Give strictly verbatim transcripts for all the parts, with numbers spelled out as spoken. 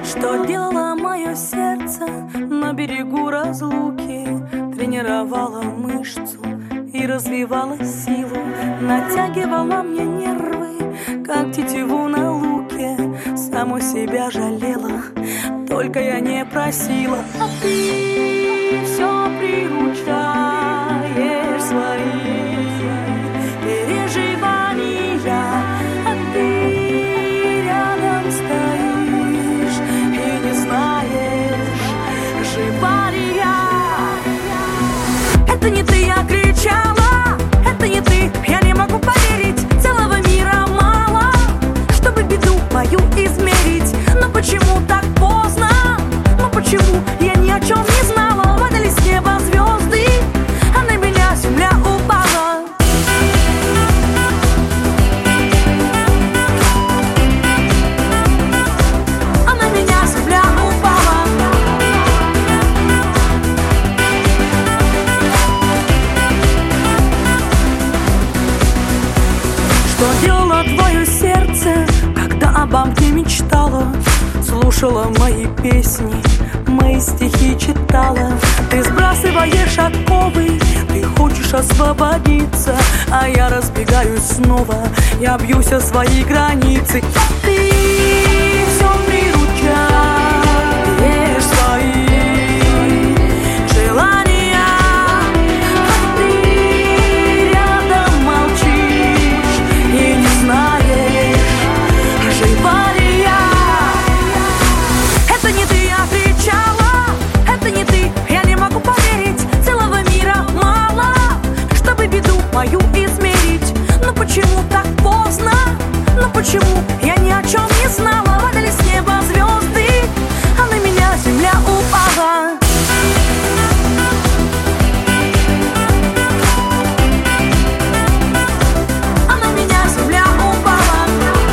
Что делало мое сердце на берегу разлуки? Тренировала мышцу и развивала силу, натягивала мне нервы, как тетиву на луке. Саму себя жалела, только я не просила. А ты все приручаешь свои переживания, а ты рядом стоишь и не знаешь, жива ли я. Это не ты, я кричала, это не ты, я не могу поверить. Целого мира мало, чтобы беду мою измерить. Но почему так поздно? Ну почему я ни о чем не знала? Падали с неба звезды, а на меня земля упала. А на меня земля упала. Что делало твое сердце, когда обо мне мечтала? Слушала мои песни, мои стихи читала. Ты сбрасываешь оковы, ты хочешь освободиться, а я разбегаюсь снова, я бьюсь о свои границы. Ты все приручаешь свои желания, а ты рядом молчишь и не знаешь, жива ли я. Это не ты, я кричала, это не ты, я не могу поверить. Целого мира мало, чтобы беду мою измерить. Но почему так поздно? Но почему я ни о чем не знала? Падали с неба звезды, а на меня земля упала. А на меня земля упала.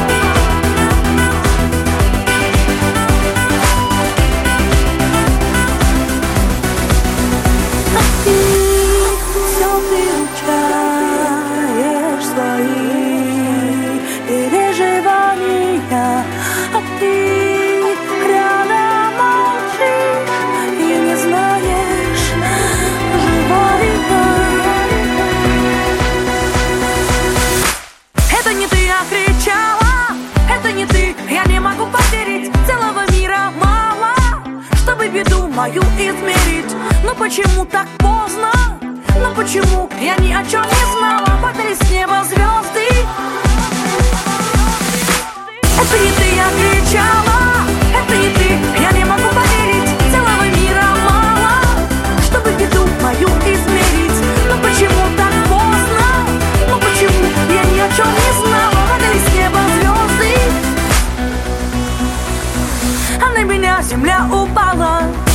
А ты все приручаешь свои переживания, а ты рядом молчишь и не знаешь, жива ли я. Это не ты, я кричала, это не ты, я не могу поверить. Целого мира мало, чтобы беду мою измерить. Но почему так поздно? Но почему я ни о чем не знала? Падали с неба звезды. Это не ты, я кричала, это не ты, я не могу поверить. Целого мира мало, чтобы беду мою измерить. Но почему так поздно? Но почему я ни о чем не знала? Падали с неба звезды, а на меня земля упала.